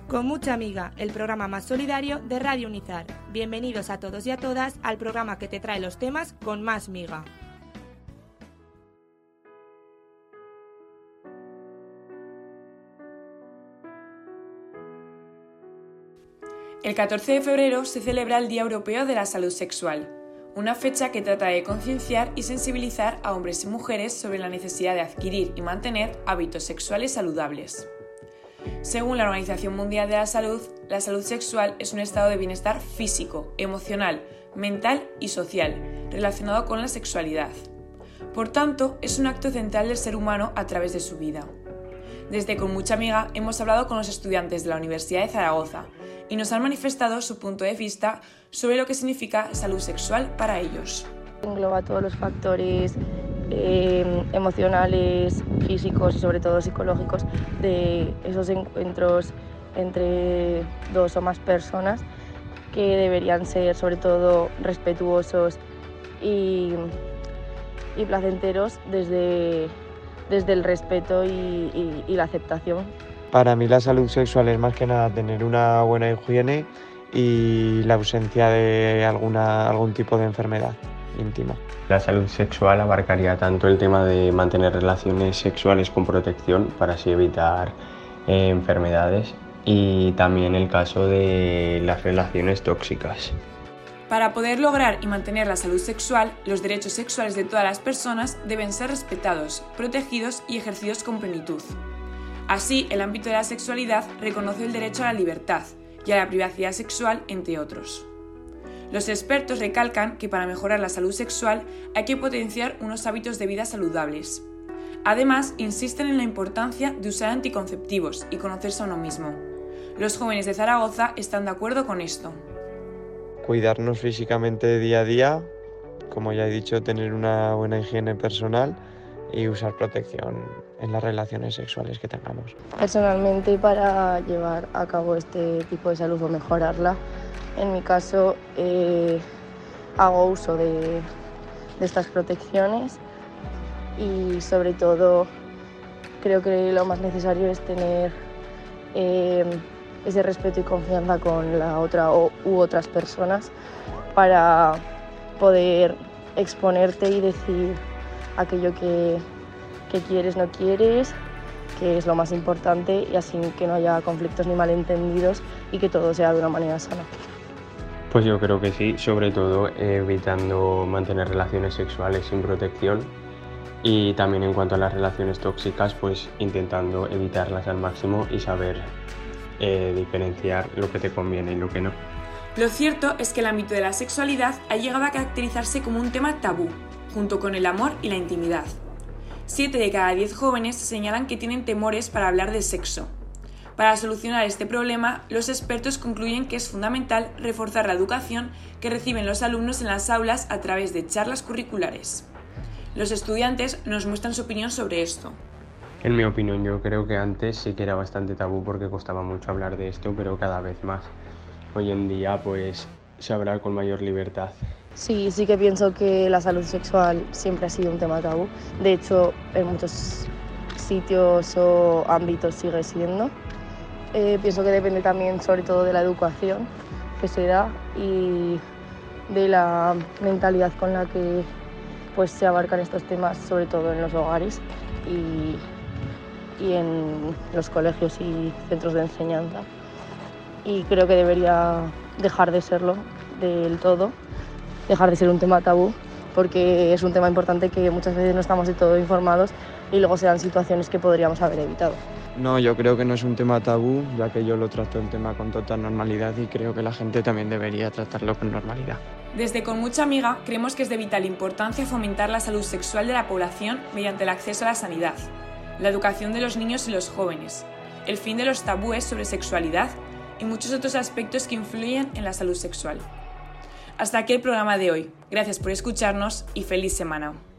Con mucha amiga, el programa más solidario de Radio Unizar. Bienvenidos a todos y a todas al programa que te trae los temas con más miga. El 14 de febrero se celebra el Día Europeo de la Salud Sexual, una fecha que trata de concienciar y sensibilizar a hombres y mujeres sobre la necesidad de adquirir y mantener hábitos sexuales saludables. Según la Organización Mundial de la salud sexual es un estado de bienestar físico, emocional, mental y social, relacionado con la sexualidad. Por tanto, es un acto central del ser humano a través de su vida. Desde Con Mucha Amiga hemos hablado con los estudiantes de la Universidad de Zaragoza y nos han manifestado su punto de vista sobre lo que significa salud sexual para ellos. Engloba todos los factores emocionales, físicos y sobre todo psicológicos de esos encuentros entre dos o más personas que deberían ser sobre todo respetuosos y placenteros desde el respeto y la aceptación. Para mí la salud sexual es más que nada tener una buena higiene y la ausencia de algún tipo de enfermedad íntima. La salud sexual abarcaría tanto el tema de mantener relaciones sexuales con protección para así evitar enfermedades y también el caso de las relaciones tóxicas. Para poder lograr y mantener la salud sexual, los derechos sexuales de todas las personas deben ser respetados, protegidos y ejercidos con plenitud. Así, el ámbito de la sexualidad reconoce el derecho a la libertad y a la privacidad sexual, entre otros. Los expertos recalcan que para mejorar la salud sexual hay que potenciar unos hábitos de vida saludables. Además, insisten en la importancia de usar anticonceptivos y conocerse a uno mismo. Los jóvenes de Zaragoza están de acuerdo con esto. Cuidarnos físicamente día a día, como ya he dicho, tener una buena higiene personal y usar protección en las relaciones sexuales que tengamos. Personalmente, para llevar a cabo este tipo de salud o mejorarla, en mi caso hago uso de estas protecciones y sobre todo creo que lo más necesario es tener ese respeto y confianza con la otra u otras personas para poder exponerte y decir aquello que quieres, no quieres, que es lo más importante y así que no haya conflictos ni malentendidos y que todo sea de una manera sana. Pues yo creo que sí, sobre todo evitando mantener relaciones sexuales sin protección y también en cuanto a las relaciones tóxicas, pues intentando evitarlas al máximo y saber diferenciar lo que te conviene y lo que no. Lo cierto es que el ámbito de la sexualidad ha llegado a caracterizarse como un tema tabú, junto con el amor y la intimidad. 7 de cada 10 jóvenes señalan que tienen temores para hablar de sexo. Para solucionar este problema, los expertos concluyen que es fundamental reforzar la educación que reciben los alumnos en las aulas a través de charlas curriculares. Los estudiantes nos muestran su opinión sobre esto. En mi opinión, yo creo que antes sí que era bastante tabú porque costaba mucho hablar de esto, pero cada vez más. Hoy en día, pues, se habla con mayor libertad. Sí que pienso que la salud sexual siempre ha sido un tema tabú. De hecho, en muchos sitios o ámbitos sigue siendo. Pienso que depende también sobre todo de la educación que se da y de la mentalidad con la que pues, se abarcan estos temas, sobre todo en los hogares y en los colegios y centros de enseñanza. Y creo que debería dejar de serlo del todo, dejar de ser un tema tabú, porque es un tema importante que muchas veces no estamos de todo informados y luego se dan situaciones que podríamos haber evitado. No, yo creo que no es un tema tabú, ya que yo lo trato un tema con total normalidad y creo que la gente también debería tratarlo con normalidad. Desde Con Mucha Amiga creemos que es de vital importancia fomentar la salud sexual de la población mediante el acceso a la sanidad, la educación de los niños y los jóvenes, el fin de los tabúes sobre sexualidad y muchos otros aspectos que influyen en la salud sexual. Hasta aquí el programa de hoy. Gracias por escucharnos y feliz semana.